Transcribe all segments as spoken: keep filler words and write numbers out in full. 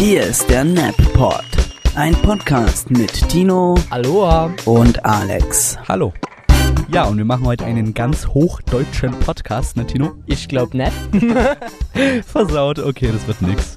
Hier ist der NapPod, ein Podcast mit Tino, Aloha und Alex. Hallo. Ja, und wir machen heute einen ganz hochdeutschen Podcast, ne Tino? Ich glaub nicht. Versaut, okay, das wird nix.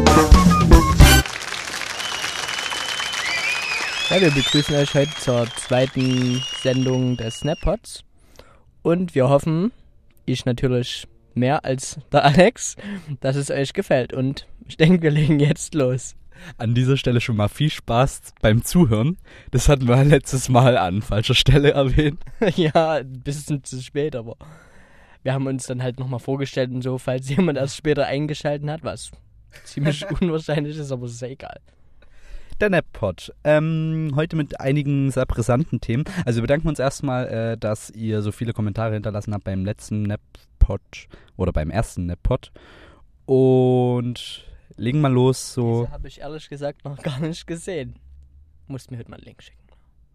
Ja, wir begrüßen euch heute zur zweiten Sendung des NapPods. Und wir hoffen, ich natürlich mehr als der Alex, dass es euch gefällt. Und ich denke, wir legen jetzt los. An dieser Stelle schon mal viel Spaß beim Zuhören. Das hatten wir letztes Mal an falscher Stelle erwähnt. Ja, ein bisschen zu spät, aber wir haben uns dann halt nochmal vorgestellt und so, falls jemand erst später eingeschaltet hat, was ziemlich unwahrscheinlich ist, aber es ist ja egal. Der NapPod. Ähm, heute mit einigen sehr brisanten Themen. Also wir bedanken uns erstmal, äh, dass ihr so viele Kommentare hinterlassen habt beim letzten NapPod oder beim ersten NapPod. Und legen mal los. So. Diese habe ich ehrlich gesagt noch gar nicht gesehen. Musst mir heute mal einen Link schicken.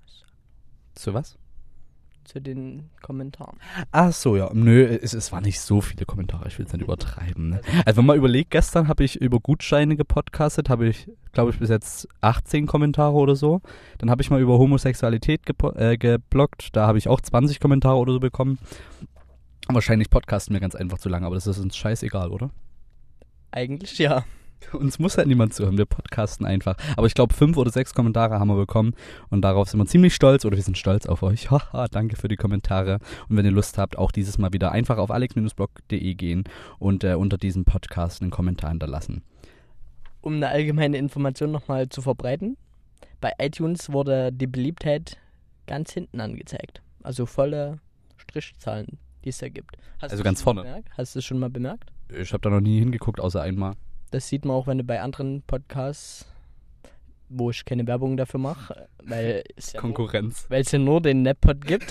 Zu was? Zu den Kommentaren. Ach so, ja. Nö, es, es waren nicht so viele Kommentare. Ich will es nicht übertreiben. Ne? Also wenn man überlegt, gestern habe ich über Gutscheine gepodcastet, habe ich, glaube ich, bis jetzt achtzehn Kommentare oder so. Dann habe ich mal über Homosexualität gepo- äh, gebloggt. Da habe ich auch zwanzig Kommentare oder so bekommen. Wahrscheinlich podcasten wir ganz einfach zu lange, aber das ist uns scheißegal, oder? Eigentlich ja. Uns muss halt niemand zuhören, wir podcasten einfach. Aber ich glaube, fünf oder sechs Kommentare haben wir bekommen und darauf sind wir ziemlich stolz, oder wir sind stolz auf euch. Haha, danke für die Kommentare. Und wenn ihr Lust habt, auch dieses Mal wieder einfach auf alex Bindestrich blog punkt de gehen und äh, unter diesem Podcast einen Kommentar hinterlassen. Um eine allgemeine Information nochmal zu verbreiten, bei iTunes wurde die Beliebtheit ganz hinten angezeigt. Also volle Strichzahlen, die es da gibt. Hast Also ganz vorne. Bemerkt? Hast du es schon mal bemerkt? Ich habe da noch nie hingeguckt, außer einmal. Das sieht man auch, wenn du bei anderen Podcasts, wo ich keine Werbung dafür mache, weil es ja Konkurrenz. Nur, weil es ja nur den NapPod gibt.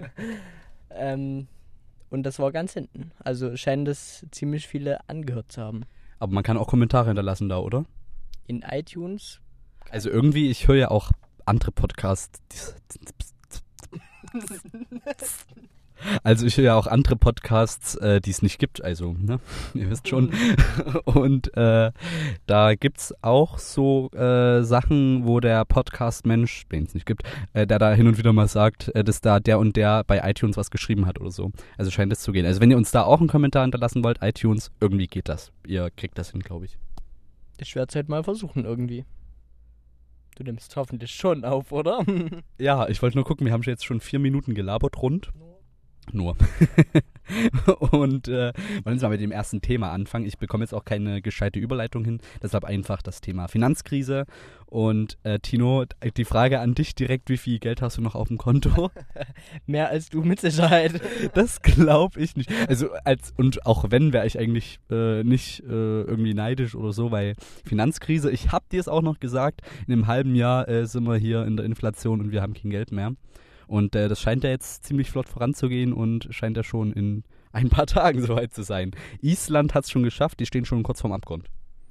ähm, und das war ganz hinten. Also scheinen das ziemlich viele angehört zu haben. Aber man kann auch Kommentare hinterlassen da, oder? In iTunes. Also irgendwie, ich höre ja auch andere Podcasts. Also ich höre ja auch andere Podcasts, äh, die es nicht gibt, also, ne, ihr wisst schon. Und äh, da gibt's auch so äh, Sachen, wo der Podcast-Mensch, den es nicht gibt, äh, der da hin und wieder mal sagt, äh, dass da der und der bei iTunes was geschrieben hat oder so. Also scheint es zu gehen. Also wenn ihr uns da auch einen Kommentar hinterlassen wollt, iTunes, irgendwie geht das. Ihr kriegt das hin, glaube ich. Ich werde es halt mal versuchen irgendwie. Du nimmst hoffentlich schon auf, oder? Ja, ich wollte nur gucken, wir haben jetzt schon vier Minuten gelabert rund. Nur. Und äh, wollen uns mal mit dem ersten Thema anfangen. Ich bekomme jetzt auch keine gescheite Überleitung hin, deshalb einfach das Thema Finanzkrise. Und äh, Tino, die Frage an dich direkt, wie viel Geld hast du noch auf dem Konto? Mehr als du mit Sicherheit. Das glaube ich nicht. Also als und auch wenn, wäre ich eigentlich äh, nicht äh, irgendwie neidisch oder so, weil Finanzkrise, ich habe dir es auch noch gesagt, in einem halben Jahr äh, sind wir hier in der Inflation und wir haben kein Geld mehr. Und äh, das scheint ja jetzt ziemlich flott voranzugehen und scheint ja schon in ein paar Tagen soweit zu sein. Island hat es schon geschafft, die stehen schon kurz vorm Abgrund.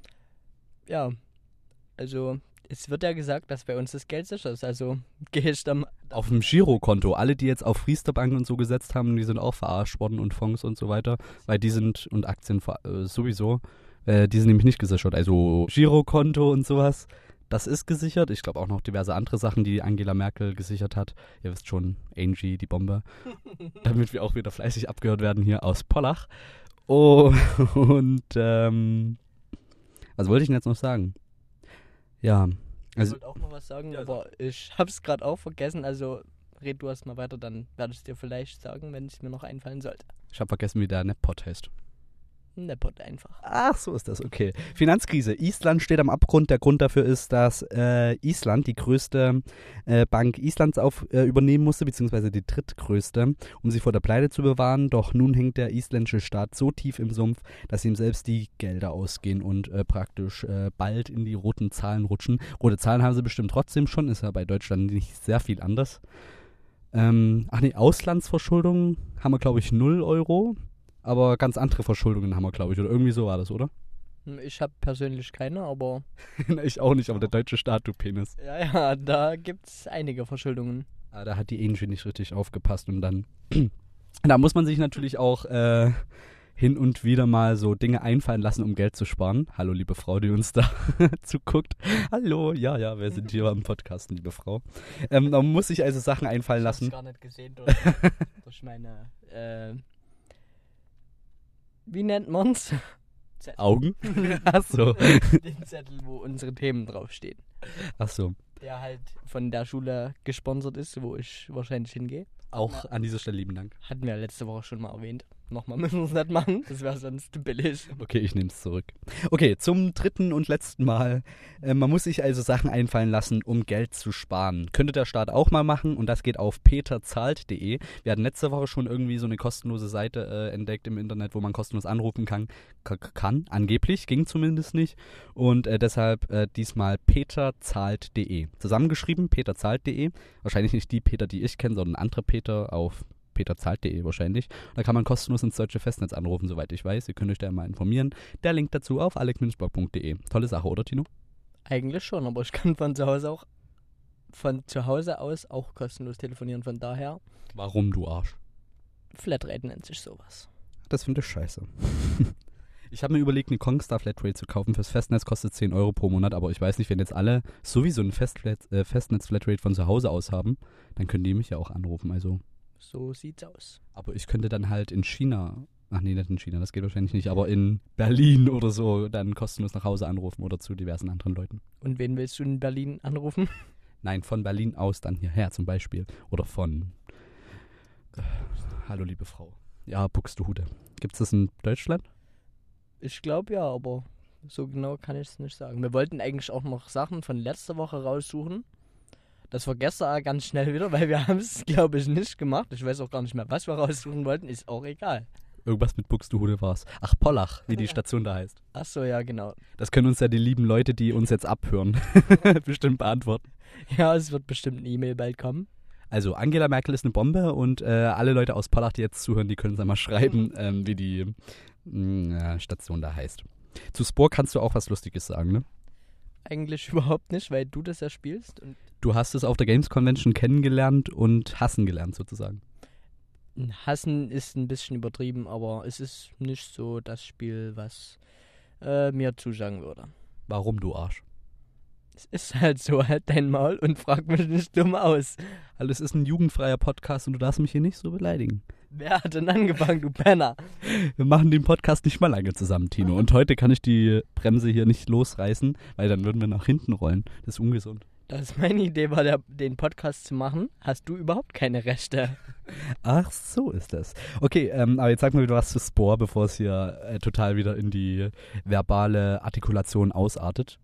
Ja, also es wird ja gesagt, dass bei uns das Geld sicher ist, also gehe ich dann... Auf dem Girokonto, alle, die jetzt auf Riester-Bank und so gesetzt haben, die sind auch verarscht worden und Fonds und so weiter, weil die sind, und Aktien äh, sowieso, äh, die sind nämlich nicht gesichert. Also Girokonto und sowas. Das ist gesichert. Ich glaube auch noch diverse andere Sachen, die Angela Merkel gesichert hat. Ihr wisst schon, Angie, die Bombe. Damit wir auch wieder fleißig abgehört werden hier aus Pollach. Oh, und ähm, was wollte ich denn jetzt noch sagen? Ja, also... Ich wollte auch noch was sagen, ja, aber ich habe es gerade auch vergessen. Also red du erst mal weiter, dann werde ich es dir vielleicht sagen, wenn es mir noch einfallen sollte. Ich habe vergessen, wie der NapPod heißt. NapPod einfach. Ach, so ist das, okay. Finanzkrise. Island steht am Abgrund. Der Grund dafür ist, dass äh, Island die größte äh, Bank Islands auf, äh, übernehmen musste, beziehungsweise die drittgrößte, um sie vor der Pleite zu bewahren. Doch nun hängt der isländische Staat so tief im Sumpf, dass ihm selbst die Gelder ausgehen und äh, praktisch äh, bald in die roten Zahlen rutschen. Rote Zahlen haben sie bestimmt trotzdem schon, ist ja bei Deutschland nicht sehr viel anders. Ähm, ach nee, Auslandsverschuldung haben wir, glaube ich, null Euro. Aber ganz andere Verschuldungen haben wir, glaube ich. Oder irgendwie so war das, oder? Ich habe persönlich keine, aber... Ich auch nicht, aber der deutsche Staat, du Penis. Ja, ja, da gibt's einige Verschuldungen. Ah, da hat die Angie nicht richtig aufgepasst und dann... Da muss man sich natürlich auch... Äh, hin und wieder mal so Dinge einfallen lassen, um Geld zu sparen. Hallo, liebe Frau, die uns da zuguckt. Hallo, ja, ja, wir sind hier am Podcast, liebe Frau. Ähm, man muss sich also Sachen einfallen lassen. Ich hab's gar nicht gesehen durch, durch meine, äh, wie nennt man's? Zettel. Augen? Ach so. Den Zettel, wo unsere Themen draufstehen. Ach so. Der halt von der Schule gesponsert ist, wo ich wahrscheinlich hingehe. Auch an dieser Stelle lieben Dank. Hatten wir letzte Woche schon mal erwähnt. Nochmal müssen wir es nicht machen, das wäre sonst billig. Okay, ich nehme es zurück. Okay, zum dritten und letzten Mal. Äh, man muss sich also Sachen einfallen lassen, um Geld zu sparen. Könnte der Staat auch mal machen und das geht auf peterzahlt punkt de. Wir hatten letzte Woche schon irgendwie so eine kostenlose Seite äh, entdeckt im Internet, wo man kostenlos anrufen kann. K- kann, angeblich, ging zumindest nicht. Und äh, deshalb äh, diesmal peterzahlt punkt de. Zusammengeschrieben, peterzahlt punkt de. Wahrscheinlich nicht die Peter, die ich kenne, sondern andere Peter auf peterzahlt punkt de wahrscheinlich. Da kann man kostenlos ins deutsche Festnetz anrufen, soweit ich weiß. Ihr könnt euch da mal informieren. Der Link dazu auf alekmünzblog punkt de. Tolle Sache, oder Tino? Eigentlich schon, aber ich kann von zu Hause auch von zu Hause aus auch kostenlos telefonieren. Von daher, Warum, du Arsch? Flatrate nennt sich sowas. Das finde ich scheiße. Ich habe mir überlegt, eine Kongstar Flatrate zu kaufen. Fürs Festnetz kostet zehn Euro pro Monat, aber ich weiß nicht, wenn jetzt alle sowieso ein Festflat, äh, Festnetz-Flatrate von zu Hause aus haben, dann können die mich ja auch anrufen, also... So sieht's aus. Aber ich könnte dann halt in China, ach nee, nicht in China, das geht wahrscheinlich nicht, aber in Berlin oder so dann kostenlos nach Hause anrufen oder zu diversen anderen Leuten. Und wen willst du in Berlin anrufen? Nein, von Berlin aus dann hierher zum Beispiel. Oder von, äh, hallo liebe Frau. Ja, Buxtehude. Gibt's das in Deutschland? Ich glaube ja, aber so genau kann ich es nicht sagen. Wir wollten eigentlich auch noch Sachen von letzter Woche raussuchen. Das vergessen wir ganz schnell wieder, weil wir haben es, glaube ich, nicht gemacht. Ich weiß auch gar nicht mehr, was wir raussuchen wollten. Ist auch egal. Irgendwas mit Buxtehude war's. Ach, Pollach, wie die Station da heißt. Ach so, ja, genau. Das können uns ja die lieben Leute, die uns jetzt abhören, bestimmt beantworten. Ja, es wird bestimmt eine E-Mail bald kommen. Also Angela Merkel ist eine Bombe und äh, alle Leute aus Pollach, die jetzt zuhören, die können uns einmal schreiben, ähm, wie die mh, Station da heißt. Zu Spore kannst du auch was Lustiges sagen, ne? Eigentlich überhaupt nicht, weil du das ja spielst. Und Du hast es auf der Games Convention kennengelernt und hassen gelernt sozusagen. Hassen ist ein bisschen übertrieben, aber es ist nicht so das Spiel, was äh, mir zusagen würde. Warum, du Arsch? Es ist halt so, halt dein Maul und frag mich nicht dumm aus. Also es ist ein jugendfreier Podcast und du darfst mich hier nicht so beleidigen. Wer hat denn angefangen, du Penner? Wir machen den Podcast nicht mal lange zusammen, Tino. Und heute kann ich die Bremse hier nicht losreißen, weil dann würden wir nach hinten rollen. Das ist ungesund. Das ist meine Idee, war der, den Podcast zu machen. Hast du überhaupt keine Rechte? Ach, so ist das. Okay, ähm, aber jetzt sag mal wieder was zu Spore, bevor es hier äh, total wieder in die verbale Artikulation ausartet.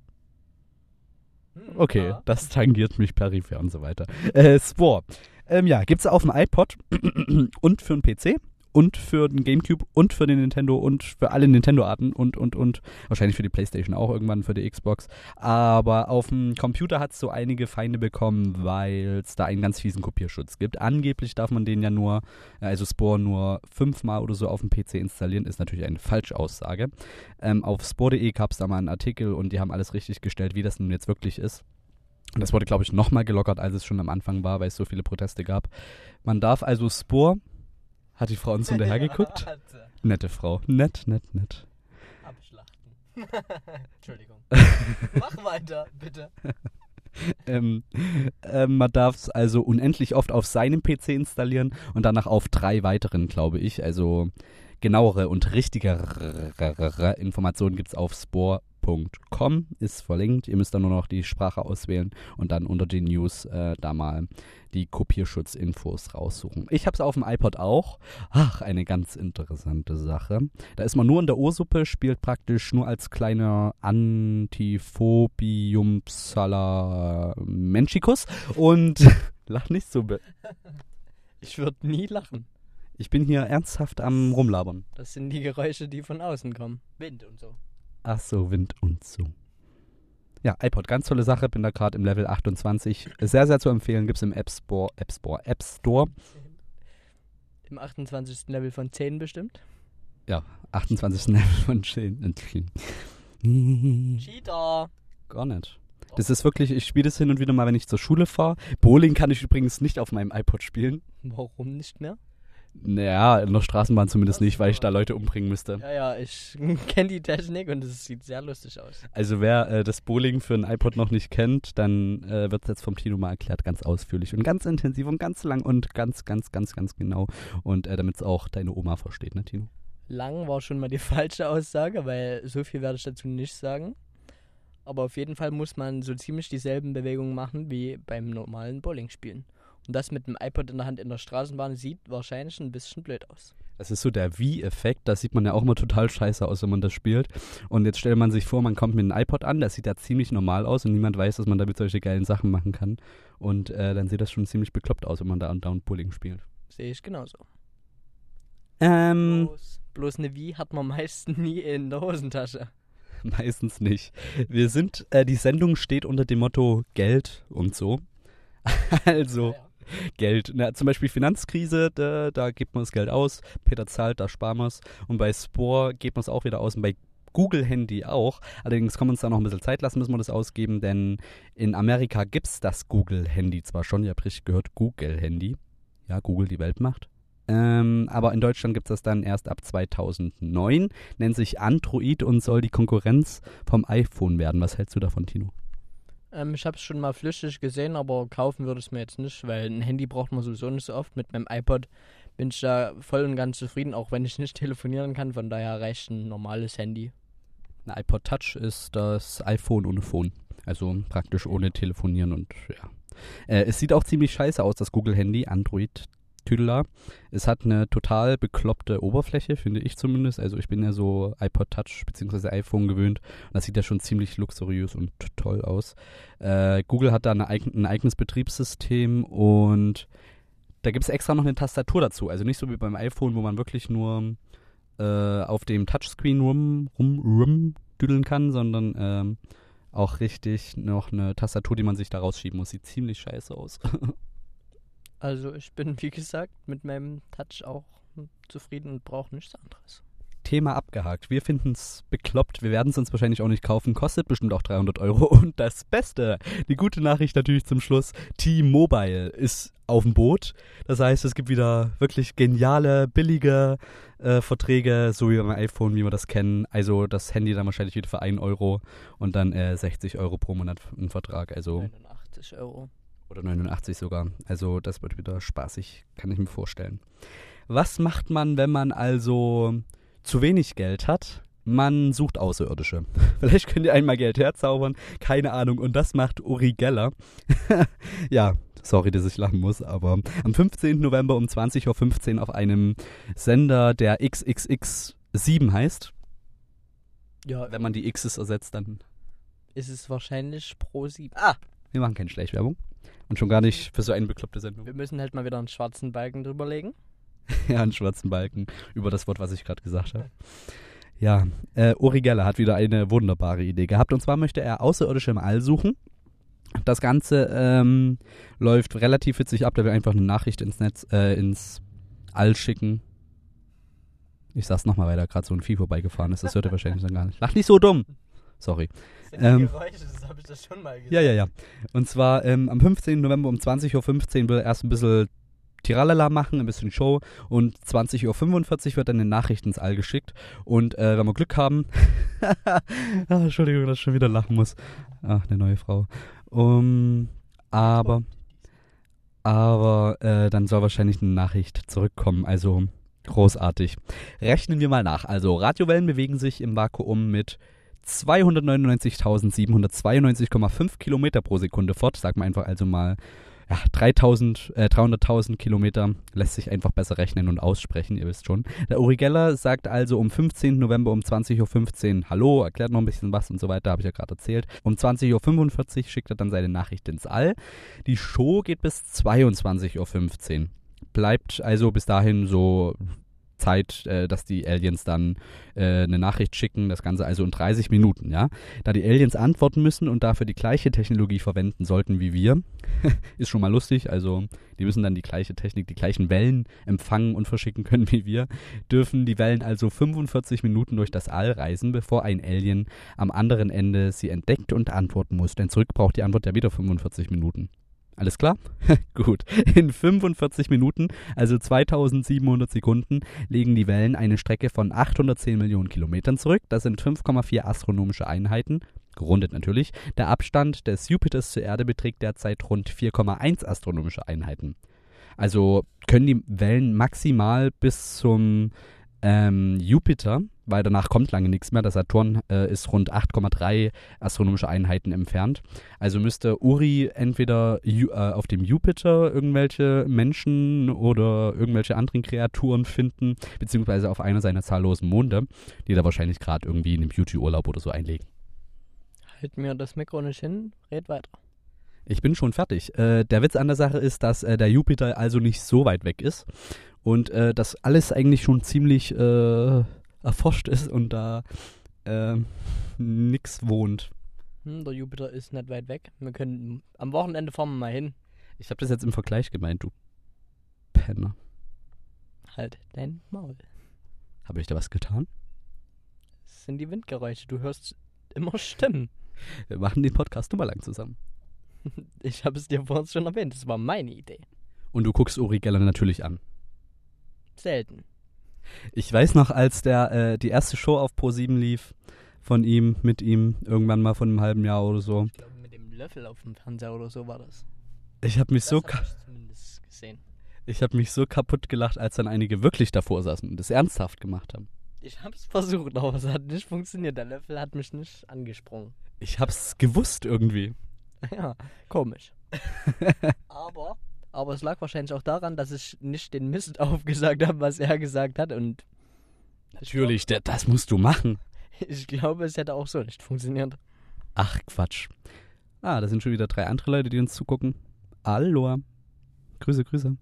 Okay, Ja. das tangiert mich peripher und so weiter. Äh, Spore. Ähm, ja, gibt's auf dem iPod und für den P C und für den Gamecube und für den Nintendo und für alle Nintendo-Arten und, und, und. Wahrscheinlich für die PlayStation auch irgendwann, für die Xbox. Aber auf dem Computer hat's so einige Feinde bekommen, weil es da einen ganz fiesen Kopierschutz gibt. Angeblich darf man den ja nur, also Spore nur fünfmal oder so auf dem P C installieren. Ist natürlich eine Falschaussage. Ähm, auf spore punkt de gab's da mal einen Artikel und die haben alles richtig gestellt, wie das nun jetzt wirklich ist. Und das wurde, glaube ich, nochmal gelockert, als es schon am Anfang war, weil es so viele Proteste gab. Man darf also Spore... Hat die Frau uns hinterher geguckt? Nette Frau. Nett, nett, nett. Abschlachten. Entschuldigung. Mach weiter, bitte. ähm, ähm, man darf es also unendlich oft auf seinem P C installieren und danach auf drei weiteren, glaube ich. Also genauere und richtigere Informationen gibt es auf spore punkt com, ist verlinkt. Ihr müsst dann nur noch die Sprache auswählen und dann unter den News äh, da mal die Kopierschutzinfos raussuchen. Ich habe es auf dem iPod auch. Ach, eine ganz interessante Sache. Da ist man nur in der Ursuppe, spielt praktisch nur als kleiner Antiphobium Salamenschicus und lach nicht so. Be- Ich würde nie lachen. ich bin hier ernsthaft am Rumlabern. Das sind die Geräusche, die von außen kommen. Wind und so. Ach so, Wind und so. Ja, iPod, ganz tolle Sache. Bin da gerade im Level achtundzwanzig. Sehr, sehr zu empfehlen. Gibt es im App Store, App Store, App Store. Im achtundzwanzigsten Level von zehn bestimmt. Ja, achtundzwanzigsten Level von zehn. Cheater! Gar nicht. Das ist wirklich, ich spiele das hin und wieder mal, wenn ich zur Schule fahre. Bowling kann ich übrigens nicht auf meinem iPod spielen. Warum nicht mehr? Naja, in der Straßenbahn zumindest nicht, weil ich da Leute umbringen müsste. Ja, ja, ich kenne die Technik und es sieht sehr lustig aus. Also wer äh, das Bowling für ein iPod noch nicht kennt, dann äh, wird es jetzt vom Tino mal erklärt, ganz ausführlich und ganz intensiv und ganz lang und ganz, ganz, ganz, ganz genau. Und äh, damit es auch deine Oma versteht, ne Tino? Lang war schon mal die falsche Aussage, weil so viel werde ich dazu nicht sagen. Aber auf jeden Fall muss man so ziemlich dieselben Bewegungen machen wie beim normalen Bowling-Spielen. Und das mit dem iPod in der Hand in der Straßenbahn sieht wahrscheinlich ein bisschen blöd aus. Das ist so der Wii-Effekt, da sieht man ja auch immer total scheiße aus, wenn man das spielt. Und jetzt stellt man sich vor, man kommt mit einem iPod an, das sieht ja ziemlich normal aus und niemand weiß, dass man damit solche geilen Sachen machen kann. Und äh, dann sieht das schon ziemlich bekloppt aus, wenn man da andauernd Bowling spielt. Sehe ich genauso. Ähm, Bloß, bloß eine Wii hat man meistens nie in der Hosentasche. Meistens nicht. Wir sind, äh, die Sendung steht unter dem Motto Geld und so. Also... Ja, ja. Geld. Na, zum Beispiel Finanzkrise, da, da gibt man das Geld aus. Peter zahlt, da sparen wir es. Und bei Spore geht man es auch wieder aus. Und bei Google Handy auch. Allerdings kann man uns da noch ein bisschen Zeit lassen, müssen wir das ausgeben, denn in Amerika gibt es das Google Handy zwar schon, ihr habt richtig gehört, Google Handy. Ja, Google die Weltmacht. Ähm, aber in Deutschland gibt es das dann erst ab zweitausendneun. Nennt sich Android und soll die Konkurrenz vom iPhone werden. Was hältst du davon, Tino? Ähm, ich habe es schon mal flüchtig gesehen, aber kaufen würde ich es mir jetzt nicht, weil ein Handy braucht man sowieso nicht so oft. Mit meinem iPod bin ich da voll und ganz zufrieden, auch wenn ich nicht telefonieren kann. Von daher reicht ein normales Handy. Ein iPod Touch ist das iPhone ohne Phone. Also praktisch ohne Telefonieren und ja. Äh, es sieht auch ziemlich scheiße aus, das Google-Handy, Android Tüdela. Es hat eine total bekloppte Oberfläche, finde ich zumindest. Also ich bin ja so iPod Touch bzw. iPhone gewöhnt. Und das sieht ja schon ziemlich luxuriös und toll aus. Äh, Google hat da eine eig- ein eigenes Betriebssystem und da gibt es extra noch eine Tastatur dazu. Also nicht so wie beim iPhone, wo man wirklich nur äh, auf dem Touchscreen rum, rum, rum düdeln kann, sondern ähm, auch richtig noch eine Tastatur, die man sich da rausschieben muss. Sieht ziemlich scheiße aus. Also ich bin, wie gesagt, mit meinem Touch auch zufrieden und brauche nichts anderes. Thema abgehakt. Wir finden es bekloppt. Wir werden es uns wahrscheinlich auch nicht kaufen. Kostet bestimmt auch dreihundert Euro. Und das Beste, die gute Nachricht natürlich zum Schluss, T-Mobile ist auf dem Boot. Das heißt, es gibt wieder wirklich geniale, billige äh, Verträge, so wie beim iPhone, wie wir das kennen. Also das Handy dann wahrscheinlich wieder für einen Euro und dann äh, sechzig Euro pro Monat ein Vertrag. Also neunundachtzig Euro. Oder neunundachtzig sogar. Also das wird wieder spaßig, kann ich mir vorstellen. Was macht man, wenn man also zu wenig Geld hat? Man sucht Außerirdische. Vielleicht könnt ihr einmal Geld herzaubern, keine Ahnung. Und das macht Uri Geller. Ja, sorry, dass ich lachen muss, aber am fünfzehnten November um zwanzig Uhr fünfzehn auf einem Sender, der X X X sieben heißt. Ja, Wenn man die X's ersetzt, dann ist es wahrscheinlich Pro sieben. Ah, wir machen keine Schleichwerbung. Und schon gar nicht für so eine bekloppte Sendung. Wir müssen halt mal wieder einen schwarzen Balken drüberlegen. Ja, einen schwarzen Balken über das Wort, was ich gerade gesagt habe. Ja, äh, Uri Geller hat wieder eine wunderbare Idee gehabt. Und zwar möchte er Außerirdische im All suchen. Das Ganze ähm, läuft relativ witzig ab. Der will einfach eine Nachricht ins Netz, äh, ins All schicken. Ich sag's nochmal, weil da gerade so ein Vieh vorbeigefahren ist. Das hört er wahrscheinlich dann gar nicht. Lach nicht so dumm. Sorry. Das sind ähm, Geräusche, das habe ich das schon mal gesagt. Ja, ja, ja. Und zwar ähm, am fünfzehnten November um zwanzig Uhr fünfzehn will er erst ein bisschen Tiralala machen, ein bisschen Show. Und zwanzig Uhr fünfundvierzig wird dann eine Nachricht ins All geschickt. Und äh, wenn wir Glück haben... ah, Entschuldigung, dass ich schon wieder lachen muss. Ach, eine neue Frau. Um, aber aber äh, dann soll wahrscheinlich eine Nachricht zurückkommen. Also großartig. Rechnen wir mal nach. Also Radiowellen bewegen sich im Vakuum mit zweihundertneunundneunzigtausendsiebenhundertzweiundneunzig Komma fünf Kilometer pro Sekunde fort. Sagen wir einfach also mal ja, dreitausend, äh, dreihunderttausend Kilometer. Lässt sich einfach besser rechnen und aussprechen, ihr wisst schon. Der Uri Geller sagt also um fünfzehnten November um zwanzig Uhr fünfzehn Hallo, erklärt noch ein bisschen was und so weiter, habe ich ja gerade erzählt. Um zwanzig Uhr fünfundvierzig schickt er dann seine Nachricht ins All. Die Show geht bis zweiundzwanzig Uhr fünfzehn Bleibt also bis dahin so Zeit, äh, dass die Aliens dann äh, eine Nachricht schicken, das Ganze also in dreißig Minuten, ja. Da die Aliens antworten müssen und dafür die gleiche Technologie verwenden sollten wie wir, ist schon mal lustig, also die müssen dann die gleiche Technik, die gleichen Wellen empfangen und verschicken können wie wir, dürfen die Wellen also fünfundvierzig Minuten durch das All reisen, bevor ein Alien am anderen Ende sie entdeckt und antworten muss, denn zurück braucht die Antwort ja wieder fünfundvierzig Minuten. Alles klar? Gut. In fünfundvierzig Minuten, also zweitausendsiebenhundert Sekunden, legen die Wellen eine Strecke von achthundertzehn Millionen Kilometern zurück. Das sind fünf Komma vier astronomische Einheiten. Gerundet natürlich. Der Abstand des Jupiters zur Erde beträgt derzeit rund vier Komma eins astronomische Einheiten. Also können die Wellen maximal bis zum ähm, Jupiter, weil danach kommt lange nichts mehr. Der Saturn äh, ist rund acht Komma drei astronomische Einheiten entfernt. Also müsste Uri entweder Ju- äh, auf dem Jupiter irgendwelche Menschen oder irgendwelche anderen Kreaturen finden, beziehungsweise auf einer seiner zahllosen Monde, die da wahrscheinlich gerade irgendwie in einem Beauty-Urlaub oder so einlegen. Halt mir das Mikro nicht hin, red weiter. Ich bin schon fertig. Äh, der Witz an der Sache ist, dass äh, der Jupiter also nicht so weit weg ist und äh, dass alles eigentlich schon ziemlich äh, erforscht ist und da äh, nix wohnt. Hm, der Jupiter ist nicht weit weg. Wir können am Wochenende fahren wir mal hin. Ich habe das jetzt im Vergleich gemeint, du Penner. Halt dein Maul. Habe ich da was getan? Das sind die Windgeräusche. Du hörst immer Stimmen. Wir machen den Podcast nur mal lang zusammen. Ich habe es dir vorhin schon erwähnt. Das war meine Idee. Und du guckst Uri Geller natürlich an. Selten. Ich weiß noch, als der äh, die erste Show auf ProSieben lief, von ihm, mit ihm, irgendwann mal von einem halben Jahr oder so. Ich glaube, mit dem Löffel auf dem Fernseher oder so war das. Ich habe mich Das so hab ka- ich zumindest gesehen. ich habe mich so kaputt gelacht, als dann einige wirklich davor saßen und das ernsthaft gemacht haben. Ich hab's versucht, aber es hat nicht funktioniert. Der Löffel hat mich nicht angesprungen. Ich hab's gewusst irgendwie. Ja, komisch. aber, aber es lag wahrscheinlich auch daran, dass ich nicht den Mist aufgesagt habe, was er gesagt hat. Und Natürlich, der, das musst du machen. ich glaube, es hätte auch so nicht funktioniert. Ach, Quatsch. Ah, da sind schon wieder drei andere Leute, die uns zugucken. Hallo. Grüße, Grüße.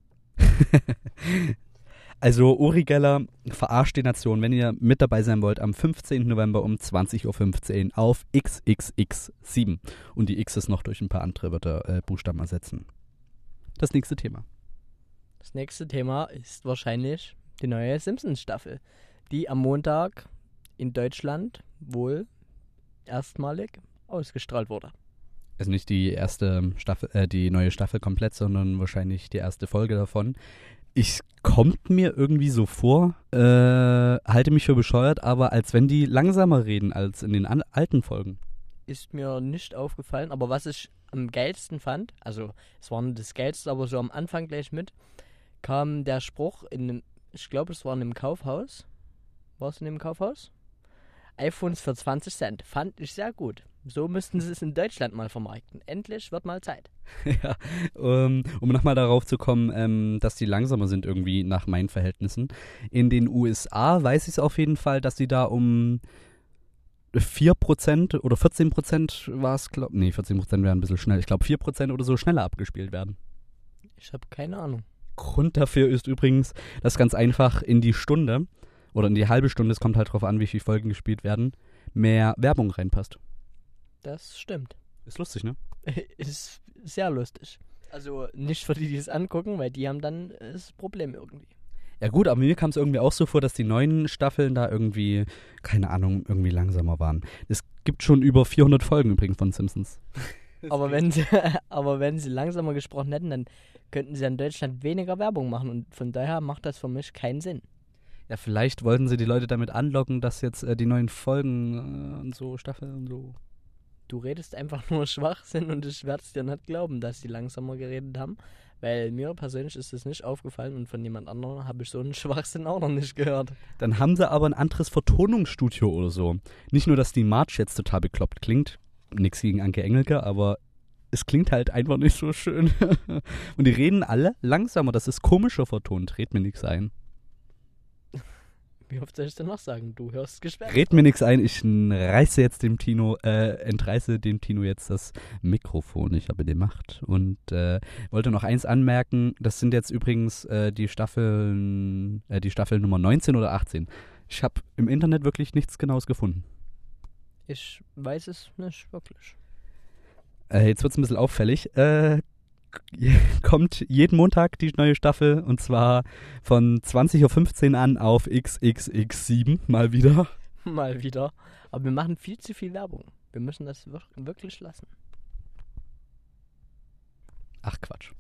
Also Uri Geller verarscht die Nation, wenn ihr mit dabei sein wollt, am fünfzehnten November um zwanzig Uhr fünfzehn auf X X X sieben. Und die X ist noch durch ein paar andere Wörter, äh, Buchstaben ersetzen. Das nächste Thema. Das nächste Thema ist wahrscheinlich die neue Simpsons-Staffel, die am Montag in Deutschland wohl erstmalig ausgestrahlt wurde. Also nicht die erste Staffel, äh, die neue Staffel komplett, sondern wahrscheinlich die erste Folge davon. Ich kommt mir irgendwie so vor, äh, halte mich für bescheuert, aber als wenn die langsamer reden als in den an- alten Folgen. Ist mir nicht aufgefallen, aber was ich am geilsten fand, also es war nicht das Geilste, aber so am Anfang gleich mit, kam der Spruch in einem, ich glaube es war in einem Kaufhaus, war es in einem Kaufhaus? iPhones für zwanzig Cent, fand ich sehr gut. So müssten sie es in Deutschland mal vermarkten. Endlich wird mal Zeit. Ja, um, um nochmal darauf zu kommen, ähm, dass die langsamer sind irgendwie nach meinen Verhältnissen. In den U S A weiß ich es auf jeden Fall, dass die da um vier Prozent oder vierzehn Prozent war es, glaube nee, vierzehn Prozent wäre ein bisschen schnell. Ich glaube vier Prozent oder so schneller abgespielt werden. Ich habe keine Ahnung. Grund dafür ist übrigens, dass ganz einfach in die Stunde oder in die halbe Stunde, es kommt halt drauf an, wie viele Folgen gespielt werden, mehr Werbung reinpasst. Das stimmt. Ist lustig, ne? Ist sehr lustig. Also nicht für die, die es angucken, weil die haben dann das Problem irgendwie. Ja gut, aber mir kam es irgendwie auch so vor, dass die neuen Staffeln da irgendwie, keine Ahnung, irgendwie langsamer waren. Es gibt schon über vierhundert Folgen übrigens von Simpsons. Aber wenn sie, aber wenn sie langsamer gesprochen hätten, dann könnten sie in Deutschland weniger Werbung machen und von daher macht das für mich keinen Sinn. Ja, vielleicht wollten sie die Leute damit anlocken, dass jetzt äh, die neuen Folgen äh, und so, Staffeln und so. Du redest einfach nur Schwachsinn und ich werde es dir nicht glauben, dass die langsamer geredet haben, weil mir persönlich ist das nicht aufgefallen und von jemand anderem habe ich so einen Schwachsinn auch noch nicht gehört. Dann haben sie aber ein anderes Vertonungsstudio oder so. Nicht nur, dass die March jetzt total bekloppt klingt, nix gegen Anke Engelke, aber es klingt halt einfach nicht so schön. Und die reden alle langsamer, das ist komischer vertont, red mir nix ein. Wie oft soll ich denn noch sagen? Du hörst gesperrt. Red mir nix ein, ich reiße jetzt dem Tino, äh, entreiße dem Tino jetzt das Mikrofon. Ich habe die Macht. Und äh, wollte noch eins anmerken, das sind jetzt übrigens äh, die Staffeln, äh, die Staffel Nummer neunzehn oder achtzehn. Ich habe im Internet wirklich nichts Genaues gefunden. Ich weiß es nicht wirklich. Äh, jetzt wird es ein bisschen auffällig. Äh, kommt jeden Montag die neue Staffel und zwar von zwanzig Uhr fünfzehn an auf X X X sieben mal wieder. Mal wieder. Aber wir machen viel zu viel Werbung. Wir müssen das wirklich lassen. Ach Quatsch.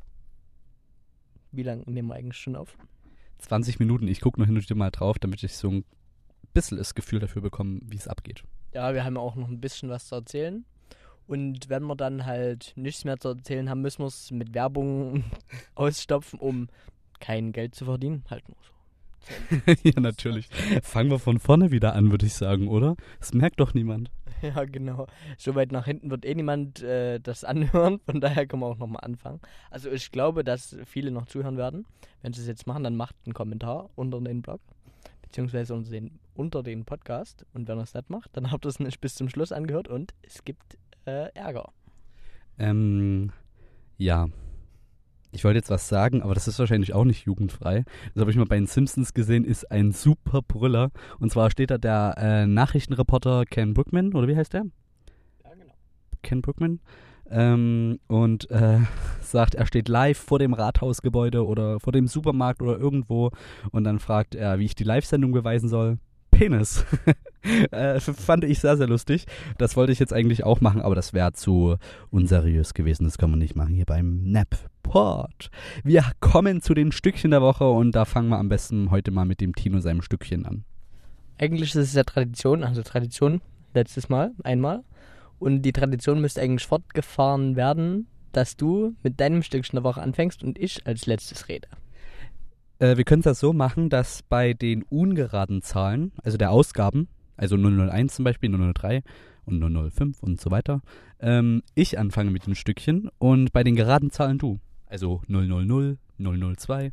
Wie lange nehmen wir eigentlich schon auf? zwanzig Minuten. Ich gucke noch hin und wieder mal drauf, damit ich so ein bisschen das Gefühl dafür bekomme, wie es abgeht. Ja, wir haben ja auch noch ein bisschen was zu erzählen. Und wenn wir dann halt nichts mehr zu erzählen haben, müssen wir es mit Werbung ausstopfen, um kein Geld zu verdienen. Halt nur so. Ja, natürlich. Fangen wir von vorne wieder an, würde ich sagen, oder? Das merkt doch niemand. Ja, genau. So weit nach hinten wird eh niemand äh, das anhören. Von daher können wir auch nochmal anfangen. Also ich glaube, dass viele noch zuhören werden. Wenn sie es jetzt machen, dann macht einen Kommentar unter den Blog. Beziehungsweise unter den, unter den Podcast. Und wenn ihr es nicht macht, dann habt ihr es nicht bis zum Schluss angehört. Und es gibt äh, Ärger. Ähm, ja. Ich wollte jetzt was sagen, aber das ist wahrscheinlich auch nicht jugendfrei. Das habe ich mal bei den Simpsons gesehen, ist ein super Brüller. Und zwar steht da der äh, Nachrichtenreporter Ken Brookman, oder wie heißt der? Ja, genau. Ken Brookman. Ähm, und äh, sagt, er steht live vor dem Rathausgebäude oder vor dem Supermarkt oder irgendwo. Und dann fragt er, wie ich die Live-Sendung beweisen soll. Penis. äh, fand ich sehr, sehr lustig. Das wollte ich jetzt eigentlich auch machen, aber das wäre zu unseriös gewesen. Das kann man nicht machen hier beim Nap-Pod. Wir kommen zu den Stückchen der Woche und da fangen wir am besten heute mal mit dem Tino seinem Stückchen an. Eigentlich ist es ja Tradition, also Tradition letztes Mal, einmal. Und die Tradition müsste eigentlich fortgefahren werden, dass du mit deinem Stückchen der Woche anfängst und ich als letztes rede. Äh, wir können es ja so machen, dass bei den ungeraden Zahlen, also der Ausgaben, also null null eins zum Beispiel, null null drei und null null fünf und so weiter, ähm, ich anfange mit den Stückchen und bei den geraden Zahlen du. Also null null null, null null zwei.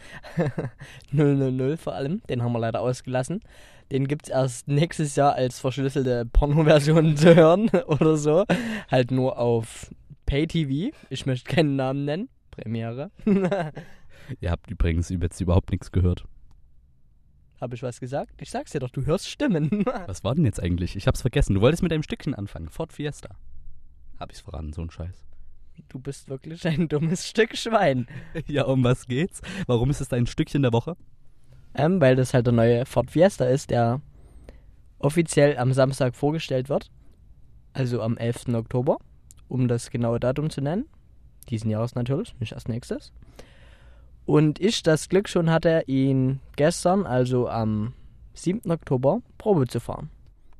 null null null vor allem, den haben wir leider ausgelassen. Den gibt es erst nächstes Jahr als verschlüsselte Porno-Version zu hören oder so. Halt nur auf Pay-T V. Ich möchte keinen Namen nennen. Premiere. Ihr habt übrigens jetzt überhaupt nichts gehört. Habe ich was gesagt? Ich sag's dir doch, du hörst Stimmen. Was war denn jetzt eigentlich? Ich hab's vergessen. Du wolltest mit einem Stückchen anfangen. Ford Fiesta. Hab ich's verraten, so ein Scheiß. Du bist wirklich ein dummes Stück Schwein. Ja, um was geht's? Warum ist es dein Stückchen der Woche? Ähm, weil das halt der neue Ford Fiesta ist, der offiziell am Samstag vorgestellt wird. Also am elften Oktober, um das genaue Datum zu nennen. Diesen Jahres natürlich, nicht erst nächstes. Und ich das Glück schon hatte, ihn gestern, also am siebten Oktober, Probe zu fahren.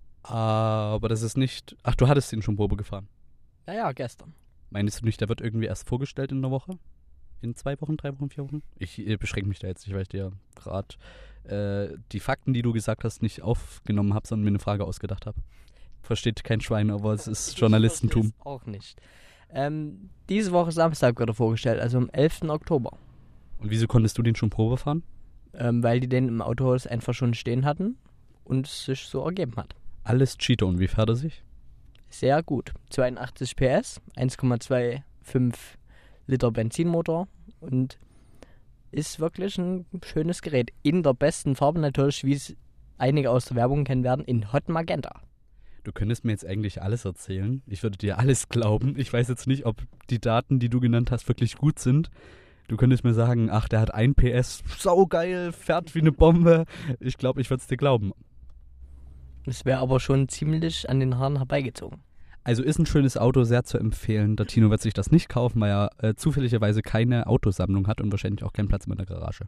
Aber das ist nicht... Ach, du hattest ihn schon Probe gefahren? Ja, ja, gestern. Meinst du nicht, der wird irgendwie erst vorgestellt in einer Woche? In zwei Wochen, drei Wochen, vier Wochen? Ich äh, beschränke mich da jetzt nicht, weil ich dir gerade äh, die Fakten, die du gesagt hast, nicht aufgenommen habe, sondern mir eine Frage ausgedacht habe. Versteht kein Schwein, aber es ist Journalistentum. Ich auch nicht. Ähm, diese Woche Samstag wird er vorgestellt, also am elften Oktober. Und wieso konntest du den schon Probe fahren? Ähm, weil die den im Autohaus einfach schon stehen hatten und es sich so ergeben hat. Alles Cheater. Und wie fährt er sich? Sehr gut. zweiundachtzig P S, eins Komma fünfundzwanzig Liter Benzinmotor und ist wirklich ein schönes Gerät. In der besten Farbe natürlich, wie es einige aus der Werbung kennen werden, in Hot Magenta. Du könntest mir jetzt eigentlich alles erzählen. Ich würde dir alles glauben. Ich weiß jetzt nicht, ob die Daten, die du genannt hast, wirklich gut sind. Du könntest mir sagen, ach, der hat ein P S, saugeil, fährt wie eine Bombe. Ich glaube, ich würde es dir glauben. Das wäre aber schon ziemlich an den Haaren herbeigezogen. Also ist ein schönes Auto, sehr zu empfehlen. Der Tino wird sich das nicht kaufen, weil er äh, zufälligerweise keine Autosammlung hat und wahrscheinlich auch keinen Platz mehr in der Garage.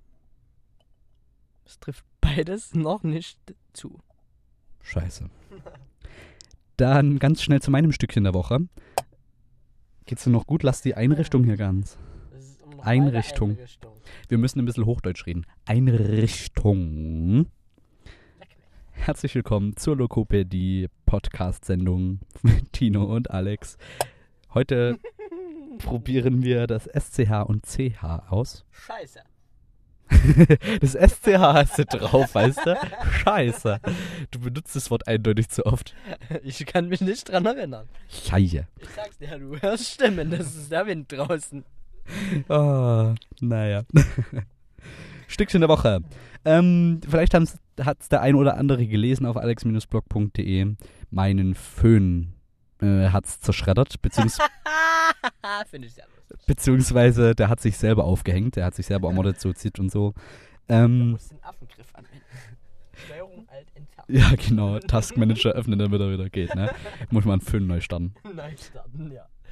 Es trifft beides noch nicht zu. Scheiße. Dann ganz schnell zu meinem Stückchen der Woche. Geht's dir noch gut? Lass die Einrichtung hier ganz. Das ist immer noch Einrichtung. Einrichtung. Wir müssen ein bisschen Hochdeutsch reden. Einrichtung. Herzlich willkommen zur Lokopädie Podcast-Sendung mit Tino und Alex. Heute probieren wir das S C H und C H aus. Scheiße. Das S C H hast du drauf, weißt du? Scheiße. Du benutzt das Wort eindeutig zu oft. Ich kann mich nicht dran erinnern. Scheiße. Ich sag's dir, du hörst Stimmen, das ist der Wind draußen. Oh, naja. Stückchen der Woche. Ähm, vielleicht hat es der ein oder andere gelesen auf alex Bindestrich blog punkt de. Meinen Föhn äh, hat es zerschreddert, beziehungs Finde ich sehr lustig. beziehungsweise der hat sich selber aufgehängt, der hat sich selber amortisiert und so. Ähm, Du musst den Affengriff anwenden. Steuerung alt entfernen. ja, genau. Taskmanager öffnen, damit er wieder geht, ne? Muss man einen Föhn neu starten. Neu starten, ja.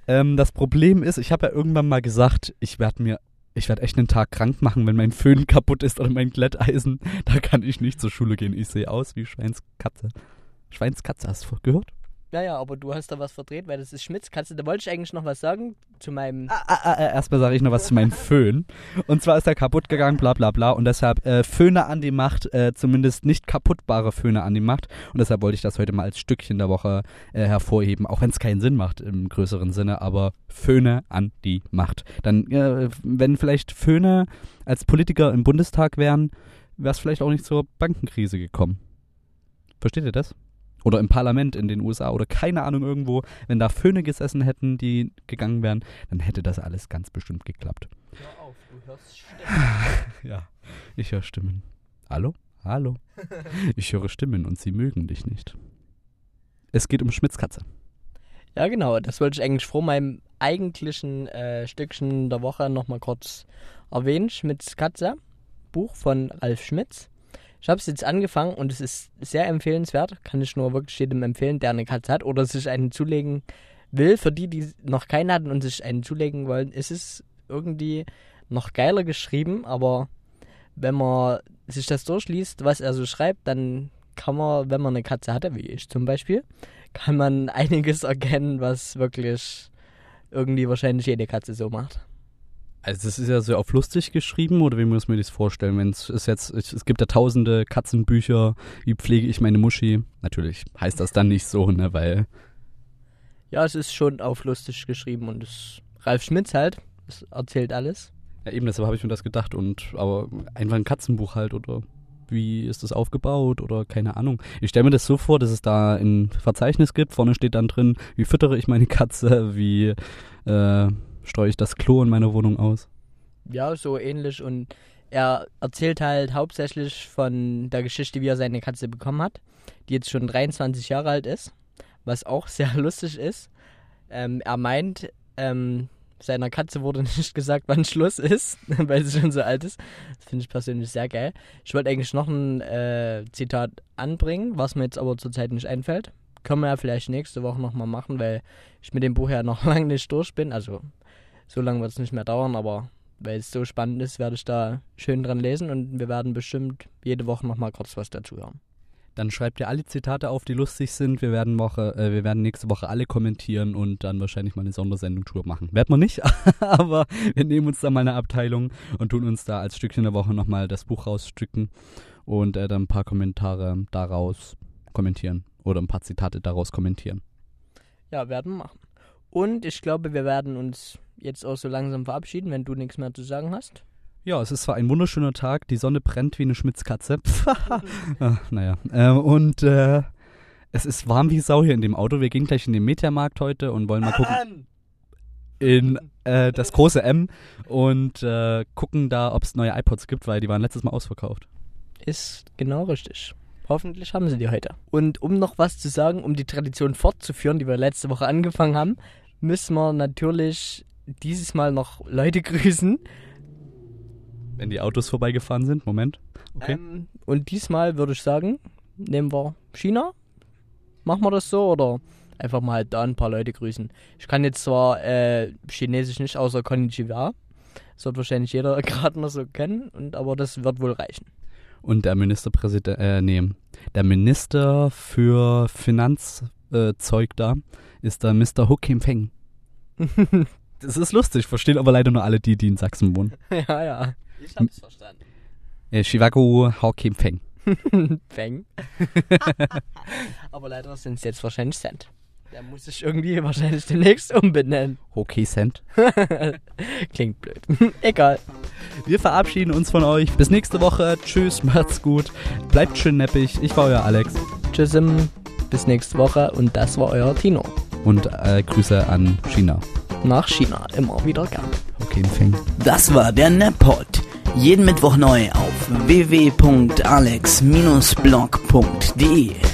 Ähm, das Problem ist, ich habe ja irgendwann mal gesagt, ich werde mir, ich werde echt einen Tag krank machen, wenn mein Föhn kaputt ist oder mein Glätteisen. Da kann ich nicht zur Schule gehen. Ich sehe aus wie Schweinskatze. Schweinskatze, hast du gehört? Ja, ja, aber du hast da was verdreht, weil das ist Schmitzkatze. Da wollte ich eigentlich noch was sagen zu meinem... Ah, ah, ah, erstmal sage ich noch was zu meinem Föhn. Und zwar ist er kaputt gegangen, bla bla bla. Und deshalb äh, Föhne an die Macht, äh, zumindest nicht kaputtbare Föhne an die Macht. Und deshalb wollte ich das heute mal als Stückchen der Woche äh, hervorheben. Auch wenn es keinen Sinn macht im größeren Sinne, aber Föhne an die Macht. Dann, äh, wenn vielleicht Föhne als Politiker im Bundestag wären, wäre es vielleicht auch nicht zur Bankenkrise gekommen. Versteht ihr das? Oder im Parlament in den U S A oder keine Ahnung irgendwo, wenn da Föhne gesessen hätten, die gegangen wären, dann hätte das alles ganz bestimmt geklappt. Hör auf, du hörst Stimmen. Ja, ich höre Stimmen. Hallo? Hallo? Ich höre Stimmen und sie mögen dich nicht. Es geht um Schmitzkatze. Ja, genau, das wollte ich eigentlich vor meinem eigentlichen äh, Stückchen der Woche nochmal kurz erwähnen. Schmitzkatze, Buch von Ralf Schmitz. Ich habe es jetzt angefangen und es ist sehr empfehlenswert. Kann ich nur wirklich jedem empfehlen, der eine Katze hat oder sich einen zulegen will. Für die, die noch keinen hatten und sich einen zulegen wollen, ist es irgendwie noch geiler geschrieben. Aber wenn man sich das durchliest, was er so schreibt, dann kann man, wenn man eine Katze hatte, wie ich zum Beispiel, kann man einiges erkennen, was wirklich irgendwie wahrscheinlich jede Katze so macht. Also es ist ja so auf lustig geschrieben, oder wie muss man das vorstellen? Wenn es ist jetzt, es gibt ja tausende Katzenbücher, wie pflege ich meine Muschi? Natürlich heißt das dann nicht so, ne, weil... Ja, es ist schon auf lustig geschrieben und es Ralf Schmitz halt, das erzählt alles. Ja eben, deshalb habe ich mir das gedacht und, aber einfach ein Katzenbuch halt, oder wie ist das aufgebaut oder keine Ahnung. Ich stelle mir das so vor, dass es da ein Verzeichnis gibt, vorne steht dann drin, wie füttere ich meine Katze, wie, äh... streue ich das Klo in meiner Wohnung aus? Ja, so ähnlich. Und er erzählt halt hauptsächlich von der Geschichte, wie er seine Katze bekommen hat, die jetzt schon dreiundzwanzig Jahre alt ist, was auch sehr lustig ist. Ähm, er meint, ähm, seiner Katze wurde nicht gesagt, wann Schluss ist, weil sie schon so alt ist. Das finde ich persönlich sehr geil. Ich wollte eigentlich noch ein äh, Zitat anbringen, was mir jetzt aber zurzeit nicht einfällt. Können wir ja vielleicht nächste Woche nochmal machen, weil ich mit dem Buch ja noch lange nicht durch bin. Also so lange wird es nicht mehr dauern, aber weil es so spannend ist, werde ich da schön dran lesen und wir werden bestimmt jede Woche nochmal kurz was dazu hören. Dann schreibt ihr alle Zitate auf, die lustig sind. Wir werden, Woche, äh, wir werden nächste Woche alle kommentieren und dann wahrscheinlich mal eine Sondersendung Tour machen. Werden wir nicht, aber wir nehmen uns da mal eine Abteilung und tun uns da als Stückchen der Woche nochmal das Buch rausstücken und äh, dann ein paar Kommentare daraus kommentieren oder ein paar Zitate daraus kommentieren. Ja, werden wir machen. Und ich glaube, wir werden uns jetzt auch so langsam verabschieden, wenn du nichts mehr zu sagen hast. Ja, es ist zwar ein wunderschöner Tag, die Sonne brennt wie eine Schmitzkatze. ah, naja, äh, und äh, es ist warm wie Sau hier in dem Auto. Wir gehen gleich in den Mediamarkt heute und wollen mal gucken in äh, das große M und äh, gucken da, ob es neue iPods gibt, weil die waren letztes Mal ausverkauft. Ist genau richtig. Hoffentlich haben sie die heute. Und um noch was zu sagen, um die Tradition fortzuführen, die wir letzte Woche angefangen haben, müssen wir natürlich dieses Mal noch Leute grüßen. Wenn die Autos vorbeigefahren sind, Moment. Okay. Ähm, und diesmal würde ich sagen, nehmen wir China. Machen wir das so oder einfach mal da ein paar Leute grüßen. Ich kann jetzt zwar äh, Chinesisch nicht, außer Konnichiwa. Das wird wahrscheinlich jeder gerade mal so kennen, und, aber das wird wohl reichen. Und der Ministerpräsident, äh, nee, der Minister für Finanzzeug äh, da ist der Mister Ho Kim Feng. Das ist lustig, verstehen aber leider nur alle die, die in Sachsen wohnen. Ja, ja. Ich hab's verstanden. Äh, Shivaku Ho Kim Feng. Feng. Aber leider sind es jetzt wahrscheinlich Cent. Der muss sich irgendwie wahrscheinlich demnächst umbenennen. Okay, Cent. Klingt blöd. Egal. Wir verabschieden uns von euch. Bis nächste Woche. Tschüss, macht's gut. Bleibt schön neppig. Ich war euer Alex. Tschüss, bis nächste Woche. Und das war euer Tino. Und äh, Grüße an China. Nach China. Immer wieder gern. Okay, Feng. Das war der NEPPOD. Jeden Mittwoch neu auf w w w punkt alex Bindestrich blog punkt de.